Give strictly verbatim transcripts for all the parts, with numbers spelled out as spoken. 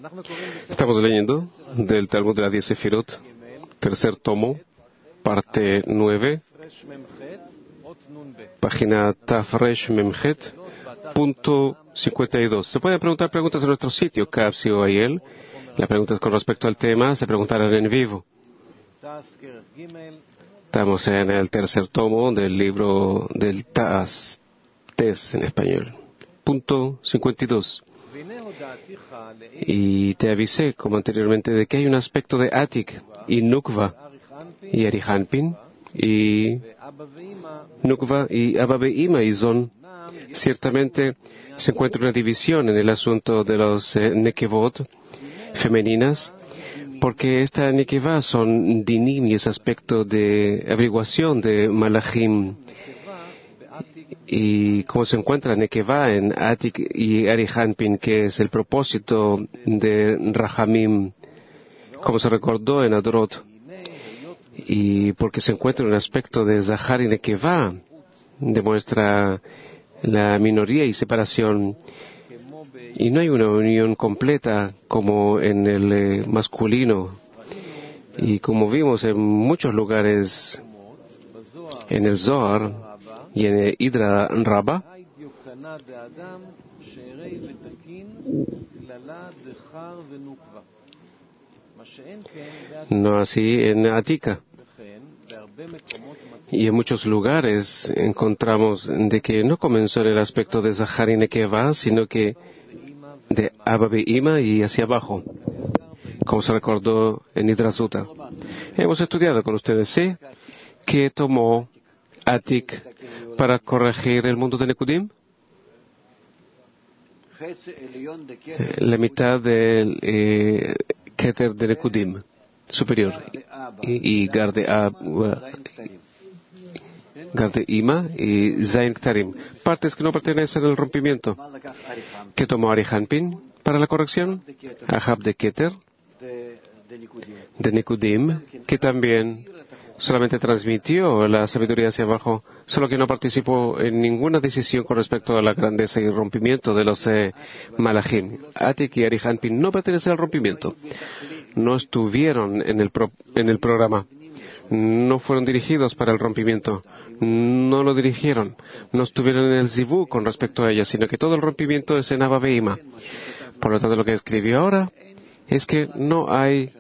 Estamos leyendo del Talmud de la diez Sefirot, tercer tomo, parte nueve, página Tafresh Memchet, punto cincuenta y dos. Se pueden preguntar preguntas en nuestro sitio, Capsi o Ayel. Las preguntas con respecto al tema se preguntarán en vivo. Estamos en el tercer tomo del libro del Taz, Tes en español, punto cincuenta y dos. Y te avisé, como anteriormente, de que hay un aspecto de Atik y Nukva y Arihanpin y Nukva y Abba Be'ima y Zon. Ciertamente se encuentra una división en el asunto de los eh, Nekevot femeninas, porque esta Nekevá son dinim y ese aspecto de averiguación de Malachim. Y cómo se encuentra Nekevá en Atik y Arihanpin, que es el propósito de Rahamim, como se recordó en Adrot, y porque se encuentra un aspecto de Zahar y Nekevá, demuestra la minoría y separación, y no hay una unión completa como en el eh, masculino, y como vimos en muchos lugares en el Zohar y en el Hidra Rabba, no así en Atika. Y en muchos lugares encontramos de que no comenzó en el aspecto de Zahar y Nekevá, sino que de Abba Be'ima y hacia abajo, como se recordó en Hidrasuta. Hemos estudiado con ustedes, ¿sí?, que tomó Atik para corregir el mundo de Nekudim. La mitad del eh, Keter de Nekudim superior y, y Garde Ab, Garde Ima y Zain Ktarim, partes que no pertenecen al rompimiento. ¿Qué tomó Arihanpin para la corrección? Ahab de Keter de Nekudim, que también solamente transmitió la sabiduría hacia abajo, solo que no participó en ninguna decisión con respecto a la grandeza y rompimiento de los eh, Malachim. Atik y Arihanpin no pertenecen al rompimiento. No estuvieron en el, pro, en el programa. No fueron dirigidos para el rompimiento. No lo dirigieron. No estuvieron en el Zivú con respecto a ella, sino que todo el rompimiento es en Abba Be'ima. Por lo tanto, lo que escribió ahora es que no hay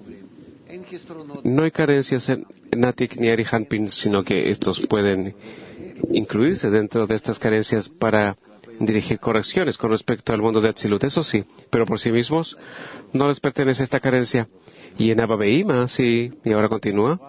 no hay carencias en, en Atik ni Arihanpin, sino que estos pueden incluirse dentro de estas carencias para dirigir correcciones con respecto al mundo de Atzilut. Eso sí, pero por sí mismos no les pertenece esta carencia. Y en Abba Be'ima, sí, y ahora continúa.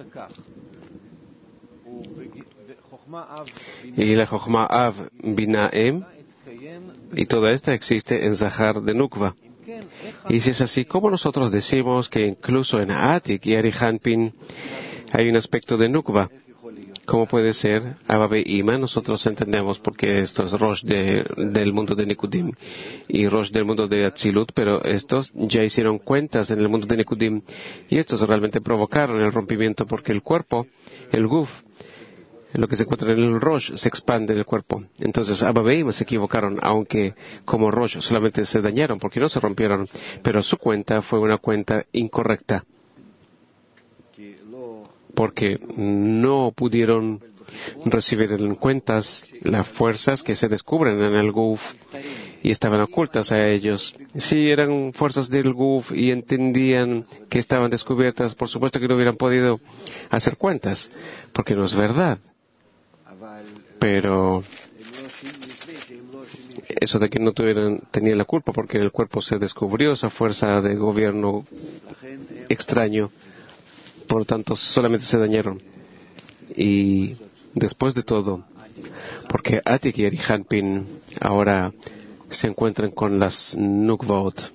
Y la Chochma Av Binaem, y toda esta existe en Zahar de Nukva. Y si es así, ¿cómo nosotros decimos que incluso en Atik y Arihanpin hay un aspecto de Nukva? ¿Cómo puede ser? Abba Be'ima, nosotros entendemos porque esto es Rosh de, del mundo de Nekudim y Rosh del mundo de Atzilut, pero estos ya hicieron cuentas en el mundo de Nekudim y estos realmente provocaron el rompimiento porque el cuerpo, el Guf, lo que se encuentra en el Rosh, se expande en el cuerpo. Entonces Abba Be'ima se equivocaron, aunque como Rosh solamente se dañaron porque no se rompieron, pero su cuenta fue una cuenta incorrecta, porque no pudieron recibir en cuentas las fuerzas que se descubren en el Guf y estaban ocultas a ellos. Si eran fuerzas del Guf y entendían que estaban descubiertas, por supuesto que no hubieran podido hacer cuentas, porque no es verdad. Pero eso de que no tuvieran, tenían la culpa porque en el cuerpo se descubrió esa fuerza de gobierno extraño, por lo tanto solamente se dañaron. Y después de todo, porque Atik y Arihanpin ahora se encuentran con las Nukvaot.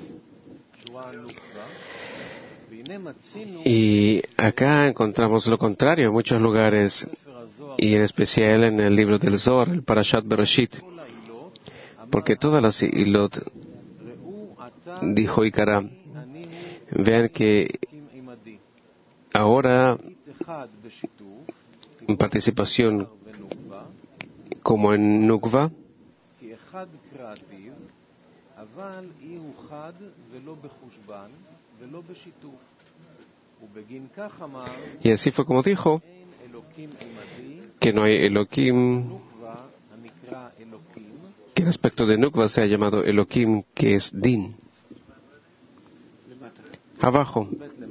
Y acá encontramos lo contrario en muchos lugares, y en especial en el libro del Zohar, el Parashat Bereshit, porque todas las Ilot, dijo Ikara, vean que ahora en participación como en Nukva, Y así fue como dijo que no hay Elohim, que el aspecto de Nukva sea llamado Elohim, que es Din. Abajo.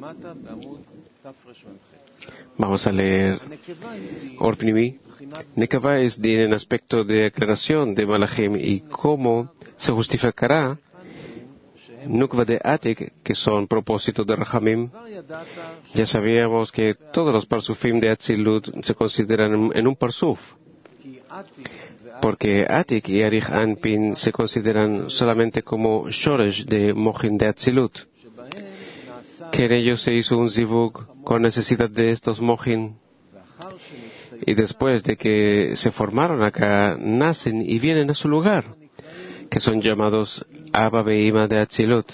Vamos a leer Orpnimi. Nekava es Din en aspecto de aclaración de Malachim, y cómo se justificará Nukva de Atik, que son propósitos de Rahamim. Ya sabíamos que todos los parsufim de Atzilut se consideran en un parsuf, porque Atik y Arich Anpin se consideran solamente como Shoresh de Mochin de Atzilut, que en ellos se hizo un zivug con necesidad de estos Mochin, y después de que se formaron acá, nacen y vienen a su lugar, que son llamados Abba Beima de Atzilut.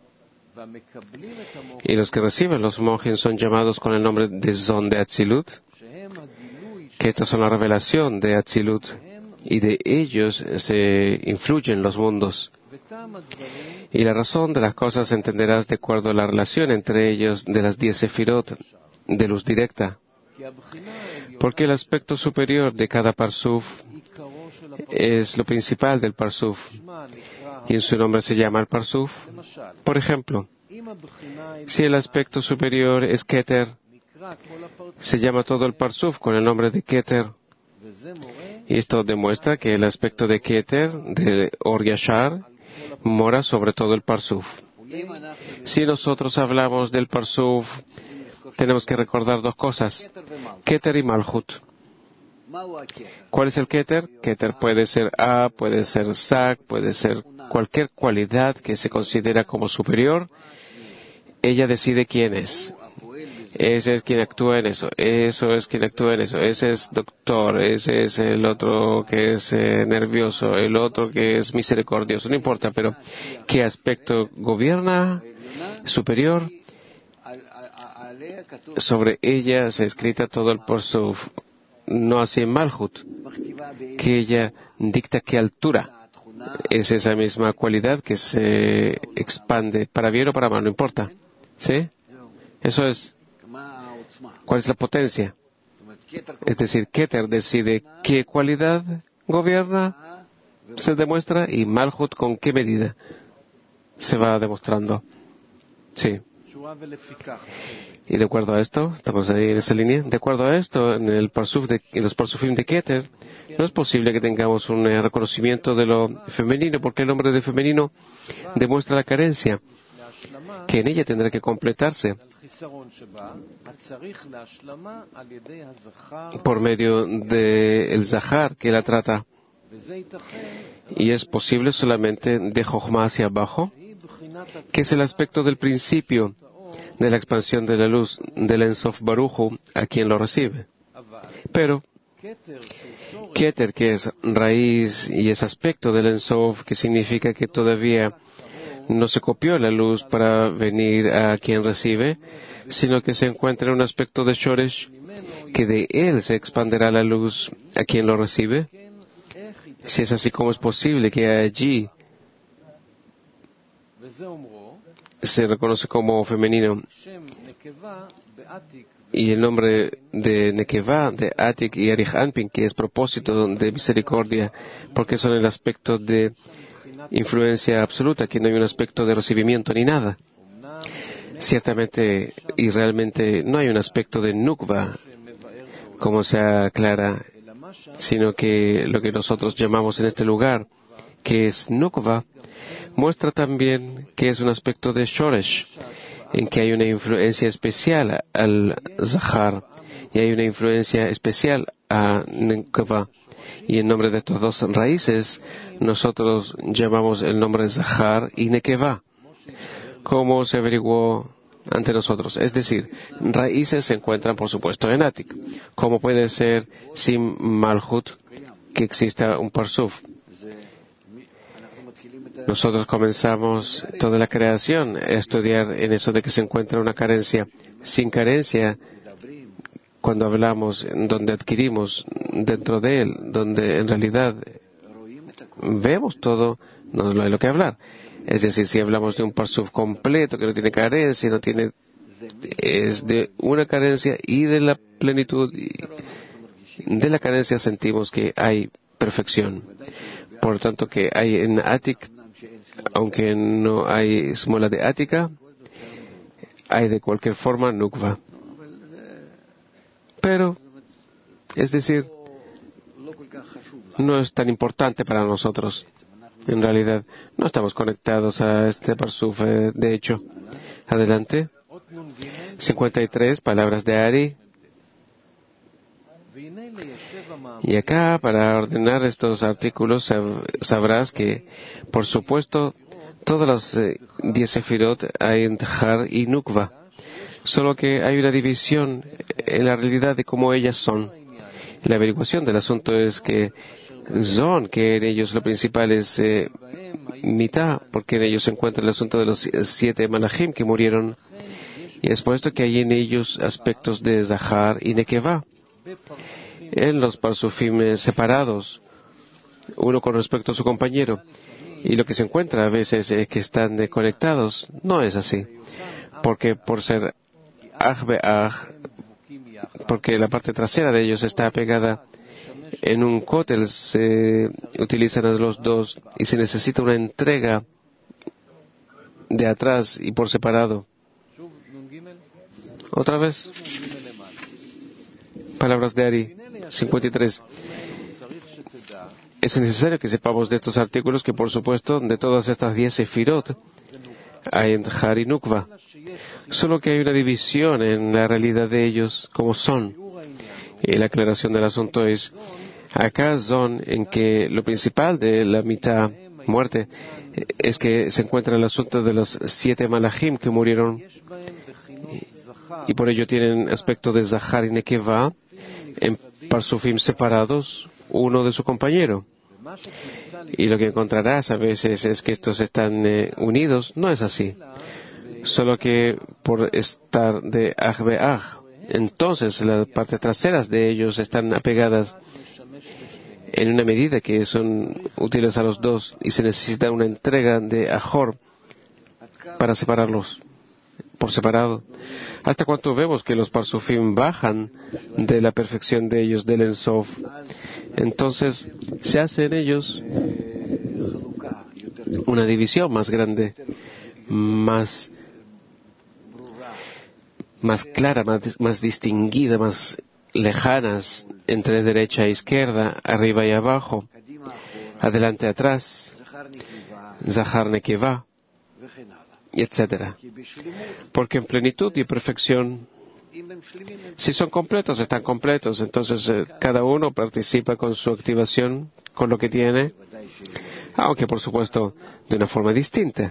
Y los que reciben los Mochin son llamados con el nombre de Zon de Atzilut, que estas son la revelación de Atzilut, y de ellos se influyen los mundos. Y la razón de las cosas entenderás de acuerdo a la relación entre ellos de las diez sefirot de luz directa. Porque el aspecto superior de cada parsuf es lo principal del parsuf, y en su nombre se llama el parsuf. Por ejemplo, si el aspecto superior es Keter, se llama todo el parsuf con el nombre de Keter. Y esto demuestra que el aspecto de Keter, de Or Yashar, mora sobre todo el parsuf. Si nosotros hablamos del parsuf, tenemos que recordar dos cosas: Keter y Malchut. ¿Cuál es el Keter? Keter puede ser A, puede ser Sak, puede ser cualquier cualidad que se considera como superior. Ella decide quién es. Ese es quien actúa en eso. Eso es quien actúa en eso. Ese es doctor. Ese es el otro que es eh, nervioso. El otro que es misericordioso. No importa, pero ¿qué aspecto gobierna superior? Sobre ella se escrita todo el parsuf. No así en Malchut, que ella dicta qué altura es esa misma cualidad que se expande para bien o para mal, no importa. ¿Sí? Eso es. ¿Cuál es la potencia? Es decir, Keter decide qué cualidad gobierna, se demuestra, y Malchut con qué medida se va demostrando. Sí. Y de acuerdo a esto, estamos ahí en esa línea, de acuerdo a esto, en, el parsuf de, en los parsufim de Keter, no es posible que tengamos un eh, reconocimiento de lo femenino, porque el nombre de femenino demuestra la carencia, que en ella tendrá que completarse por medio del Zahar que la trata. Y es posible solamente de Jochma hacia abajo, que es el aspecto del principio de la expansión de la luz del En Sof Baruchu a quien lo recibe. Pero Keter, que es raíz y es aspecto del En Sof, que significa que todavía no se copió la luz para venir a quien recibe, sino que se encuentra en un aspecto de Shoresh, que de él se expanderá la luz a quien lo recibe. Si es así, como es posible que allí se reconoce como femenino, y el nombre de Nekeva, de Atik y Arich Anpin, que es propósito de misericordia, porque son el aspecto de influencia absoluta, que no hay un aspecto de recibimiento ni nada. Ciertamente y realmente no hay un aspecto de Nukva, como se aclara, sino que lo que nosotros llamamos en este lugar, que es Nukva, muestra también que es un aspecto de Shoresh, en que hay una influencia especial al Zahar y hay una influencia especial a Nekeva. Y en nombre de estas dos raíces, nosotros llamamos el nombre Zahar y Nekeva, como se averiguó ante nosotros. Es decir, raíces se encuentran, por supuesto, en Atik. ¿Cómo puede ser sin Malchut que exista un parsuf? Nosotros comenzamos toda la creación a estudiar en eso de que se encuentra una carencia. Sin carencia, cuando hablamos, donde adquirimos dentro de él, donde en realidad vemos todo, no hay lo que hablar. Es decir, si hablamos de un parsuf completo que no tiene carencia, no tiene, es de una carencia y de la plenitud de la carencia sentimos que hay perfección. Por lo tanto, que hay en Atik, aunque no hay smola de Ática, hay de cualquier forma Nukva. Pero, es decir, no es tan importante para nosotros. En realidad, no estamos conectados a este parsuf, eh, de hecho. Adelante. cincuenta y tres, palabras de Ari. Y acá, para ordenar estos artículos, sab- sabrás que, por supuesto, todas las eh, diez sefirot hay en Har y Nukva. Solo que hay una división en la realidad de cómo ellas son. La averiguación del asunto es que son, que en ellos lo principal es eh, mitad, porque en ellos se encuentra el asunto de los siete malachim que murieron. Y es por esto que hay en ellos aspectos de Zahar y Nekevá. En los parsufim separados, uno con respecto a su compañero. Y lo que se encuentra a veces es que están eh, conectados. No es así. Porque por ser Aj Be'aj, porque la parte trasera de ellos está pegada en un cótel, se utilizan a los dos y se necesita una entrega de atrás y por separado. Otra vez. Palabras de Ari, cincuenta y tres. Es necesario que sepamos de estos artículos que, por supuesto, de todas estas diez sefirot hay en Har y Nukva. Solo que hay una división en la realidad de ellos, como son. Y la aclaración del asunto es, acá son en que lo principal de la mitad muerte es que se encuentra el asunto de los siete malachim que murieron y por ello tienen aspecto de Zahar y Nekevá en parsufim separados uno de su compañero. Y lo que encontrarás a veces es que estos están eh, unidos. No es así. Solo que por estar de Aj Be'aj, entonces las partes traseras de ellos están apegadas en una medida que son útiles a los dos y se necesita una entrega de Ajor para separarlos por separado. Hasta cuánto vemos que los parsufim bajan de la perfección de ellos, del Ensof. Entonces se hace en ellos una división más grande, más, más clara, más, más distinguida, más lejanas entre derecha e izquierda, arriba y abajo, adelante, atrás, Zahar, Nekevá, y etcétera. Porque en plenitud y perfección, si son completos, están completos. Entonces eh, cada uno participa con su activación, con lo que tiene, aunque por supuesto de una forma distinta.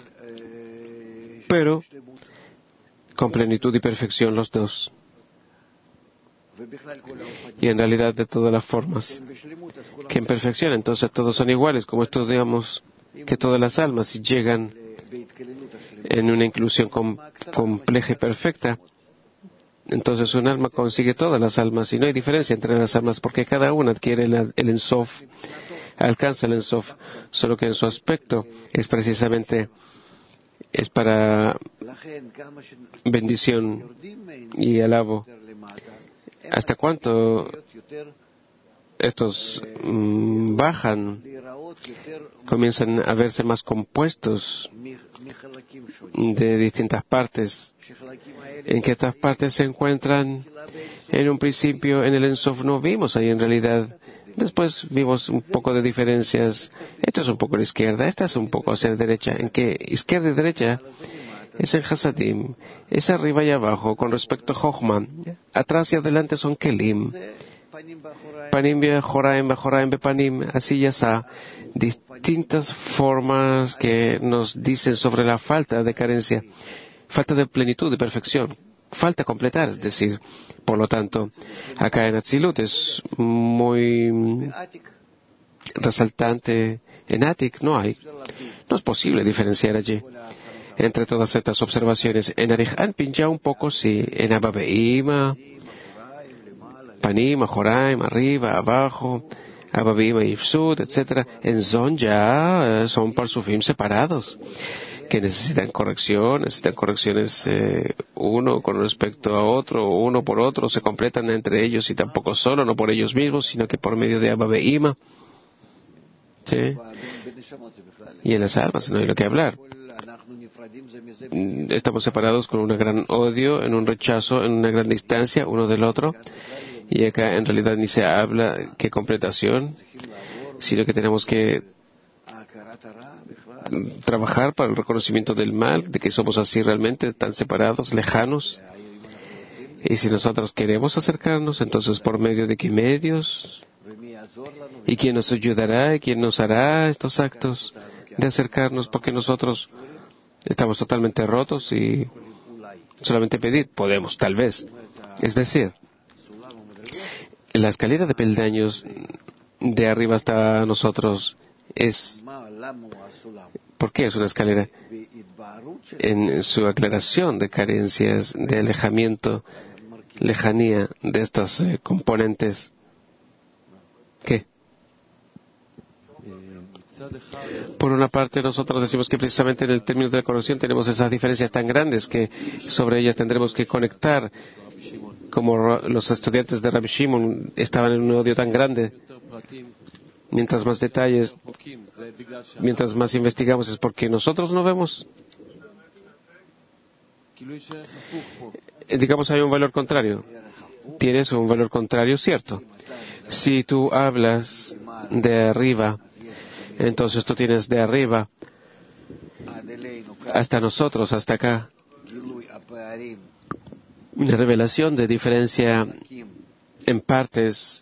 Pero con plenitud y perfección los dos. Y en realidad de todas las formas. Que en perfección entonces todos son iguales, como estudiamos que todas las almas si llegan en una inclusión com- compleja y perfecta, entonces un alma consigue todas las almas y no hay diferencia entre las almas porque cada una adquiere el, el Ensof, alcanza el Ensof, solo que en su aspecto es precisamente es para bendición y alabo. ¿Hasta cuánto estos mmm, bajan, comienzan a verse más compuestos de distintas partes, en que estas partes se encuentran en un principio en el Ensof no vimos ahí en realidad, después vimos un poco de diferencias, esto es un poco a la izquierda, esta es un poco hacia la derecha, en que izquierda y derecha es en Hasadim, es arriba y abajo con respecto a Jochma, atrás y adelante son Kelim, Panim Bejoraim, Bejoraim Bepanim, así ya está. Distintas formas que nos dicen sobre la falta de carencia, falta de plenitud, de perfección, falta completar, es decir, por lo tanto, acá en Atzilut es muy resaltante, en Atik no hay, no es posible diferenciar allí entre todas estas observaciones. En Arich Anpin ya un poco sí, en Abba Be'ima, Panim, Joraim, arriba, abajo, Abba Bima y Ifsud, etcétera, en Zon ya eh, son parsufim separados, que necesitan corrección, necesitan correcciones eh, uno con respecto a otro, uno por otro, se completan entre ellos y tampoco solo, no por ellos mismos, sino que por medio de Abba Bima. ¿Sí? Y en las almas no hay lo que hablar. Estamos separados con un gran odio, en un rechazo, en una gran distancia uno del otro. Y acá en realidad ni se habla que completación, sino que tenemos que trabajar para el reconocimiento del mal, de que somos así realmente, tan separados, lejanos. Y si nosotros queremos acercarnos, entonces por medio de qué medios, y quién nos ayudará, y quién nos hará estos actos de acercarnos, porque nosotros estamos totalmente rotos y solamente pedir podemos, tal vez. Es decir, la escalera de peldaños de arriba hasta nosotros es... ¿Por qué es una escalera? En su aclaración de carencias, de alejamiento, lejanía de estos eh, componentes. ¿Qué? Por una parte, nosotros decimos que precisamente en el término de la corrección tenemos esas diferencias tan grandes que sobre ellas tendremos que conectar, como los estudiantes de Rabbi Shimon estaban en un odio tan grande. Mientras más detalles, mientras más investigamos, es porque nosotros no vemos. Digamos, hay un valor contrario. Tienes un valor contrario, cierto. Si tú hablas de arriba, entonces tú tienes de arriba hasta nosotros, hasta acá, una revelación de diferencia en partes,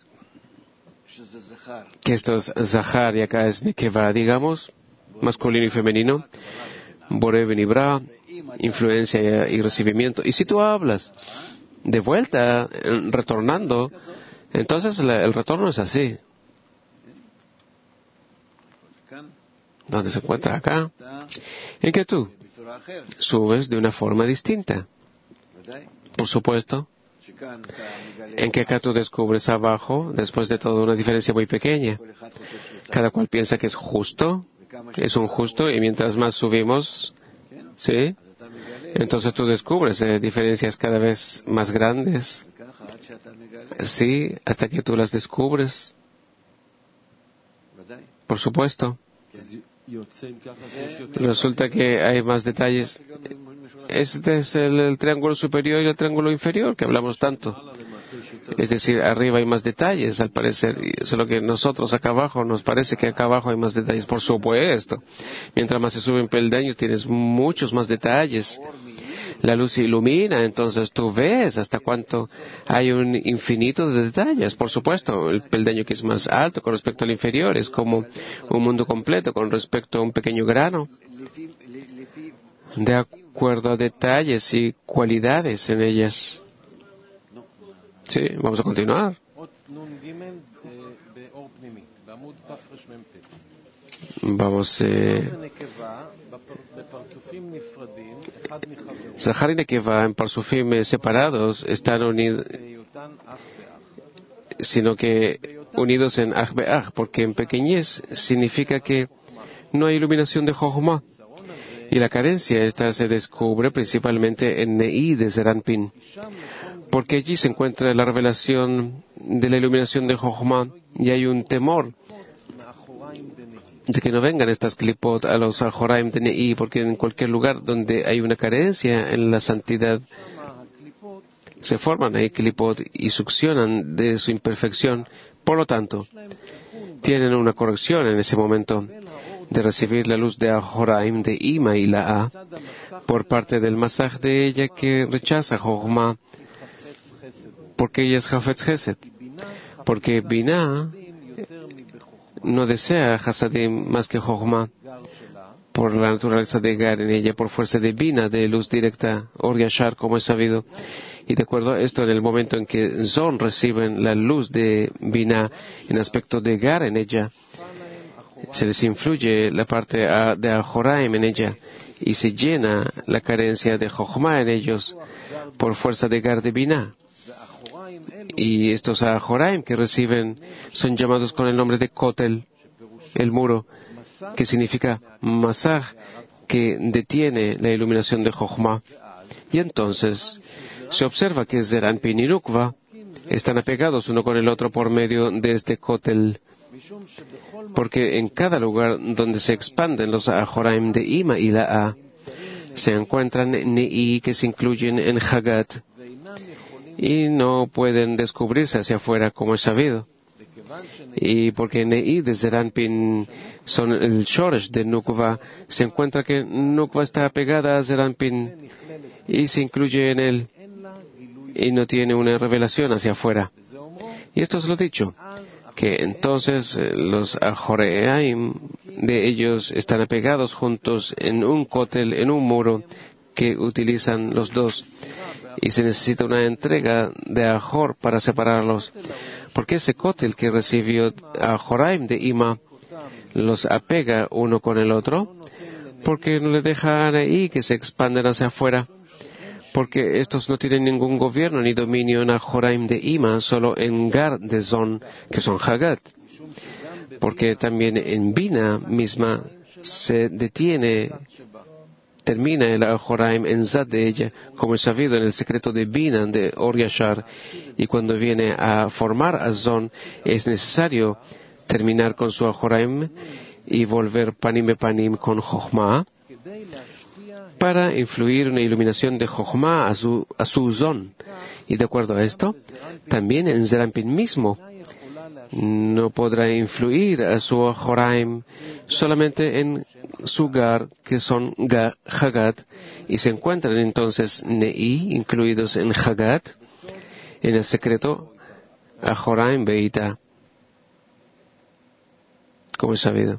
que esto es Zahar y acá es Nekeva, digamos, masculino y femenino, Boré Benibra, influencia y recibimiento. Y si tú hablas de vuelta, retornando, entonces el retorno es así. ¿Dónde se encuentra acá? En que tú subes de una forma distinta. Por supuesto. En que acá tú descubres abajo, después de todo, una diferencia muy pequeña. Cada cual piensa que es justo, es un justo, y mientras más subimos, ¿sí? Entonces tú descubres eh, diferencias cada vez más grandes, ¿sí? Hasta que tú las descubres. Por supuesto. Resulta que hay más detalles. Este es el, el triángulo superior y el triángulo inferior que hablamos tanto. Es decir, arriba hay más detalles, al parecer. Y solo que nosotros acá abajo, nos parece que acá abajo hay más detalles. Por supuesto. Mientras más se suben peldaños, tienes muchos más detalles. La luz ilumina, entonces tú ves hasta cuánto hay un infinito de detalles. Por supuesto, el peldaño que es más alto con respecto al inferior es como un mundo completo con respecto a un pequeño grano, de acuerdo a detalles y cualidades en ellas. Sí, vamos a continuar. Vamos, eh... Zahar y Nekeva en Parsufim separados están unidos, sino que unidos en Ach Be'ach, porque en pequeñez significa que no hay iluminación de Jochma. Y la carencia esta se descubre principalmente en Ne'i de Zeranpin, porque allí se encuentra la revelación de la iluminación de Jochma y hay un temor de que no vengan estas klipot a los Ahoraim de Ne'i, porque en cualquier lugar donde hay una carencia en la santidad, se forman ahí klipot y succionan de su imperfección. Por lo tanto, tienen una corrección en ese momento de recibir la luz de Ahoraim de Ima y la A por parte del masaj de ella que rechaza Jochma, porque ella es Hafetz Chesed, porque Binah no desea Hasadim más que Jochma, por la naturaleza de Gar en ella, por fuerza de Bina, de luz directa, Or Yashar, como es sabido. Y de acuerdo a esto, en el momento en que Zon reciben la luz de Bina en aspecto de Gar en ella, se les influye la parte de Ahoraim en ella y se llena la carencia de Jochma en ellos por fuerza de Gar de Bina. Y estos Ajoraim que reciben son llamados con el nombre de Kotel, el muro, que significa Masaj, que detiene la iluminación de Jochma. Y entonces se observa que Zeranpin y Nukva están apegados uno con el otro por medio de este Kotel, porque en cada lugar donde se expanden los Ajoraim de Ima y la A, se encuentran Ne'i que se incluyen en Hagat y no pueden descubrirse hacia afuera como es sabido. Y porque Ne'i de Zeranpin son el Shoresh de Nukva, se encuentra que Nukva está apegada a Zeranpin y se incluye en él y no tiene una revelación hacia afuera. Y esto es lo dicho, que entonces los Ajoraim de ellos están apegados juntos en un Kotel, en un muro que utilizan los dos. Y se necesita una entrega de Ajor para separarlos. Porque ese Kotel que recibió Ajoraim de Ima los apega uno con el otro, porque no le deja a Ne'i que se expanden hacia afuera. Porque estos no tienen ningún gobierno ni dominio en Ajoraim de Ima, solo en Gar de Zon, que son Hagat. Porque también en Bina misma se detiene, termina el Ajoraim en Zad de ella, como es sabido en el secreto de Bina de Or Yashar. Y cuando viene a formar a Zon, es necesario terminar con su Ajoraim y volver Panim e Panim con Jochma, para influir una iluminación de Jochma a su, a su Zon. Y de acuerdo a esto, también en Zeranpin mismo no podrá influir a su Ajoraim solamente en su Gar, que son Ga, Hagat, y se encuentran entonces Ne'i, incluidos en Hagat, en el secreto Ajoraim Beita, como es sabido.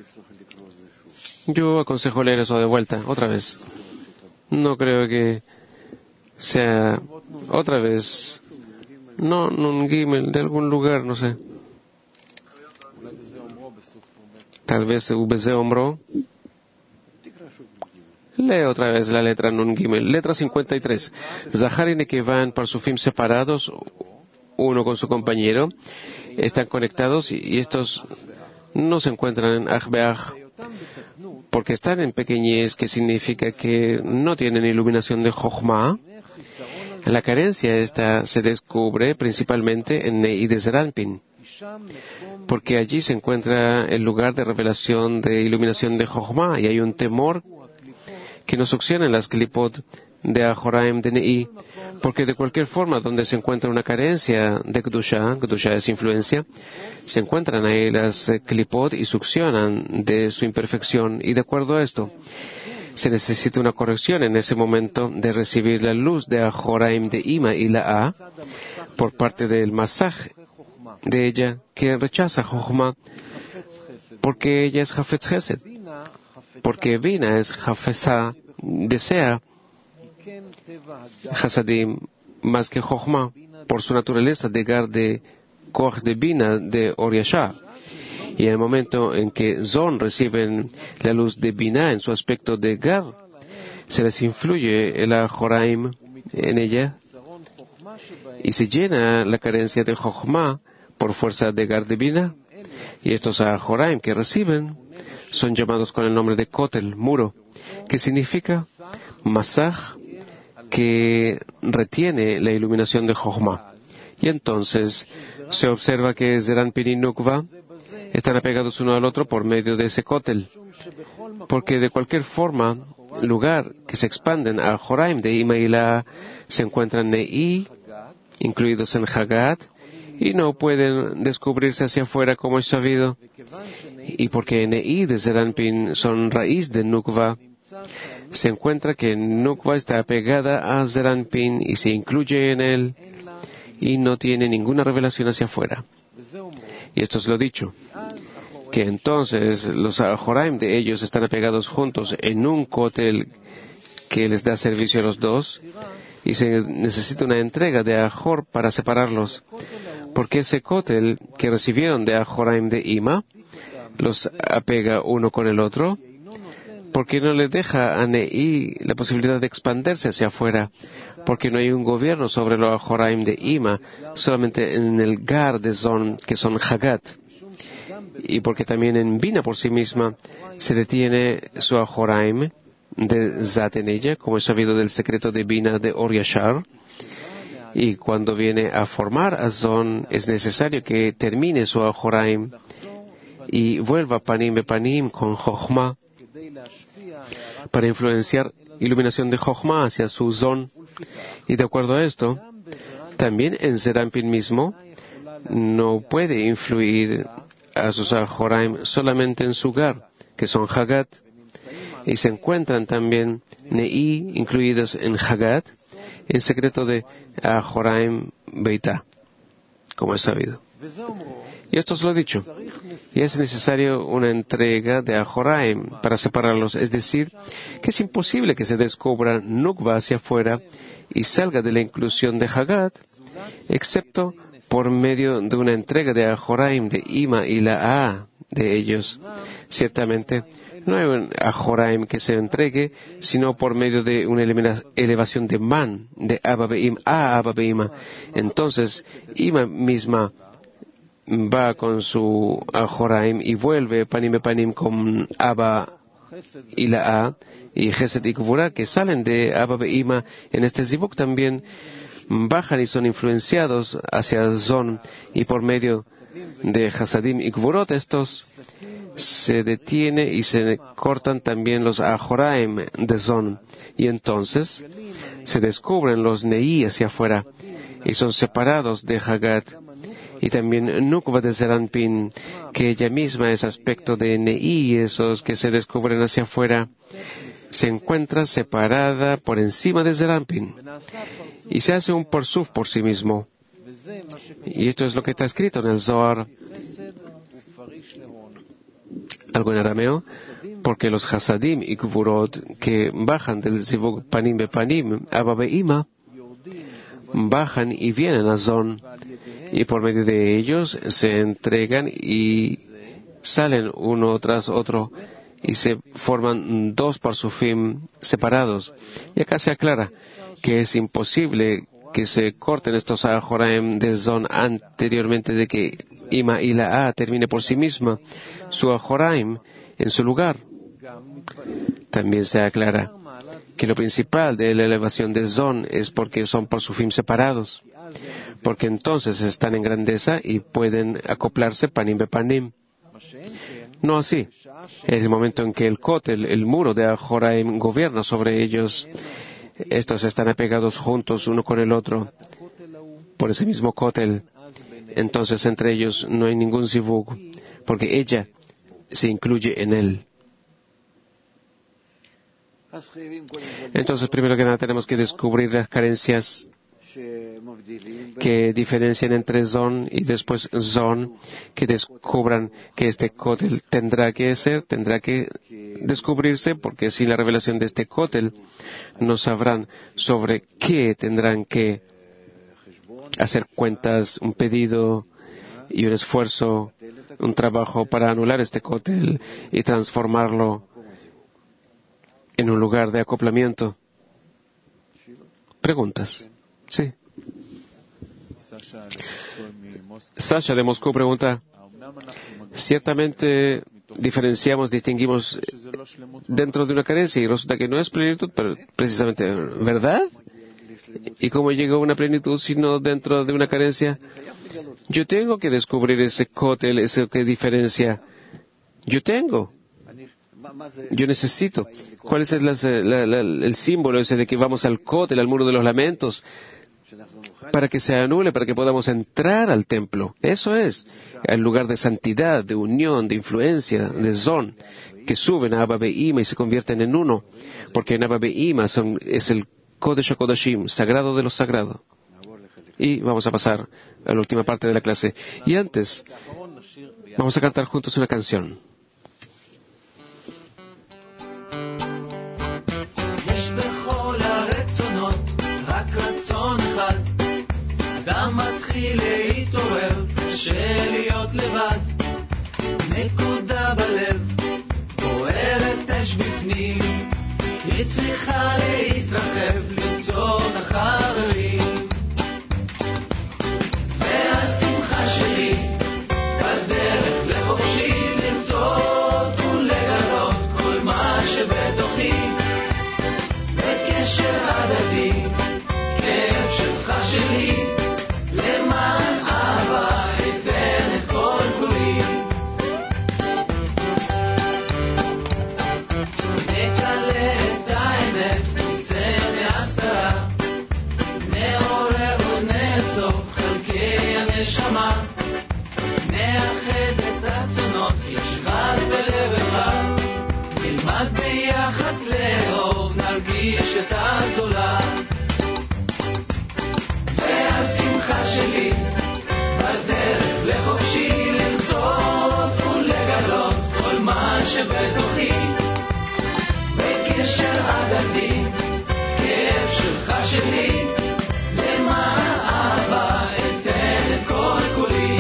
Yo aconsejo leer eso de vuelta, otra vez. No creo que sea otra vez. No, Nun Gimel, de algún lugar, no sé. Tal vez Ubeze Ombro. Lee otra vez la letra Nun Gimel. Letra cincuenta y tres. Zahar y Nekevá por su fin separados, uno con su compañero, están conectados y estos no se encuentran en Achbeach, porque están en pequeñez, que significa que no tienen iluminación de Jochma. La carencia esta se descubre principalmente en Ne'i de Zeranpin, porque allí se encuentra el lugar de revelación de iluminación de Jochma, y hay un temor que no succiona las Klipot de Ajoraim de Ne'i, porque de cualquier forma donde se encuentra una carencia de Kedusha, Kedusha es influencia, se encuentran ahí las Klipot y succionan de su imperfección, y de acuerdo a esto, se necesita una corrección en ese momento de recibir la luz de Ajoraim de Ima y la A por parte del Masaj de ella, que rechaza Jochma, porque ella es Hafetz Chesed, porque Bina es Hafezá, desea Hasadim más que Jochma, por su naturaleza de Gar de Koach de Bina de Or Yashar. Y en el momento en que Zon reciben la luz de Bina en su aspecto de Gar, se les influye el Ajoraim en ella y se llena la carencia de Jochma por fuerza de Gar de Bina. Y estos Ajoraim que reciben son llamados con el nombre de Kotel, muro, que significa Masaj, que retiene la iluminación de Jochma. Y entonces se observa que Zeranpin y Nukva están apegados uno al otro por medio de ese Kotel, porque de cualquier forma, lugar que se expanden a Joraim de Ima y la se encuentran Ne'i, incluidos en Hagat, y no pueden descubrirse hacia afuera como es sabido. Y porque Ne'i de Zeranpin son raíz de Nukva, se encuentra que Nukva está apegada a Zeranpin y se incluye en él y no tiene ninguna revelación hacia afuera. Y esto es lo dicho, que entonces los Ajoraim de ellos están apegados juntos en un Kotel que les da servicio a los dos, y se necesita una entrega de Ajor para separarlos, porque ese Kotel que recibieron de Ajoraim de Ima los apega uno con el otro, porque no le deja a Ne'i la posibilidad de expandirse hacia afuera, porque no hay un gobierno sobre los Ahoraim de Ima, solamente en el Gar de Zon, que son Hagat, y porque también en Bina por sí misma se detiene su Ahoraim de Zat en ella, como es sabido del secreto de Bina de Or Yashar, y cuando viene a formar a Zon es necesario que termine su Ahoraim y vuelva Panim Bepanim con Jochma para influenciar iluminación de Jochma hacia su Zon. Y de acuerdo a esto, también en Serampin mismo no puede influir a sus Ahoraim solamente en su Gar, que son Hagat, y se encuentran también Ne'i incluidos en Hagat, en secreto de Ahoraim Beitá, como es sabido. Y esto os lo he dicho. Y es necesario una entrega de Ahoraim para separarlos. Es decir, que es imposible que se descubra Nukva hacia afuera y salga de la inclusión de Hagat, excepto por medio de una entrega de Ahoraim de Ima y la A de ellos. Ciertamente, no hay un Ahoraim que se entregue, sino por medio de una elevación de Man, de Abba Beim a Abba Beima. Entonces, Ima misma va con su Ahoraim y vuelve Panim Bepanim con Abba y la A, y Gesed y Gvura, que salen de Abba Beima en este Zivuk también bajan y son influenciados hacia Zon, y por medio de Hasadim y Gvurot estos se detiene y se cortan también los Ahoraim de Zon, y entonces se descubren los Ne'i hacia afuera y son separados de Hagat. Y también Nukva de Serampin, que ella misma es aspecto de Ne'i, esos que se descubren hacia afuera, se encuentra separada por encima de Serampin y se hace un Porsuf por sí mismo. Y esto es lo que está escrito en el Zohar, algo en arameo, porque los Hasadim y Gvurot que bajan del Zivug Panim Bepanim, Abba Beima, bajan y vienen a Zon, y por medio de ellos se entregan y salen uno tras otro y se forman dos parsufim separados. Y acá se aclara que es imposible que se corten estos Ahoraim de Zon anteriormente de que Ima y la A termine por sí misma su Ahoraim en su lugar. También se aclara que lo principal de la elevación de Zon es porque son parsufim separados, porque entonces están en grandeza y pueden acoplarse Panim Bepanim. No así. Es el momento en que el Kotel, el muro de Ahoraim, gobierna sobre ellos. Estos están apegados juntos uno con el otro por ese mismo Kotel. Entonces entre ellos no hay ningún Zivug, porque ella se incluye en él. Entonces, primero que nada, tenemos que descubrir las carencias que diferencian entre Zon, y después Zon, que descubran que este Kotel tendrá que ser, tendrá que descubrirse, porque sin la revelación de este Kotel no sabrán sobre qué tendrán que hacer cuentas, un pedido y un esfuerzo, un trabajo para anular este Kotel y transformarlo en un lugar de acoplamiento. ¿Preguntas? Sí. Sasha de Moscú pregunta, ciertamente diferenciamos, distinguimos dentro de una carencia y resulta que no es plenitud, pero precisamente, ¿verdad? ¿Y cómo llega a una plenitud si no dentro de una carencia? Yo tengo que descubrir ese cótel, ese que diferencia. Yo tengo. Yo necesito. ¿Cuál es el, la, la, el símbolo ese de que vamos al cótel, al muro de los lamentos? Para que se anule, para que podamos entrar al templo. Eso es, el lugar de santidad, de unión, de influencia, de Zon, que suben a Abba Beima y se convierten en uno, porque en Abba Beima son, es el Kodesh HaKodashim, sagrado de lo sagrado. Y vamos a pasar a la última parte de la clase. Y antes, vamos a cantar juntos una canción. אדם מתחיל להתעורר, קשה להיות לבד, נקודה בלב, בוערת אש בפנים, היא צריכה להתרחב, למצוא את החברים. והשמחה שלי בדרך לחופשי, למצוא ולגלות כל מה שבתוכי. בקשר הדדי, כאב שלך שלי, למען אהבה אתן את כל כולי. נקלה את האמת, נצא מהסתרה, נעורר ונאסוף חלקי הנשמה, נאחד את הרצונות, יש אחד בלב אחד, נלמד ביחד לאהוב, נרגיש את הזולת. והשמחה שלי בדרך לחופשי, לרצות ולגלות כל מה שבתוכי. בקשר הדדי, כאב שלך שלי, למען אהבה אתן את כל כולי.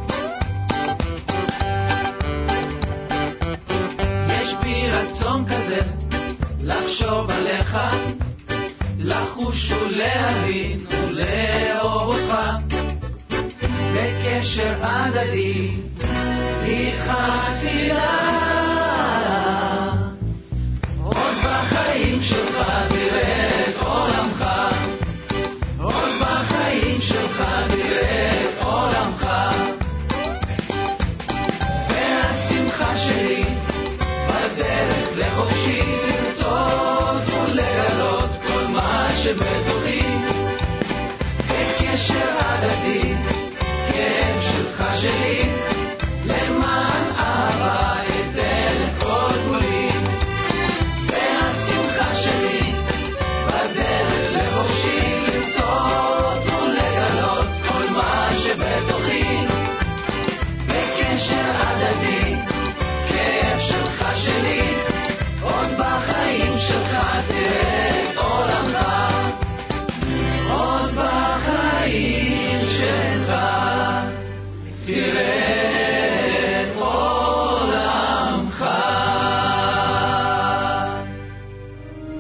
יש בי רצון כזה לחשוב עליך, לחוש ולהבין ולאהוב אותך. בקשר הדדי, איתך תפילה.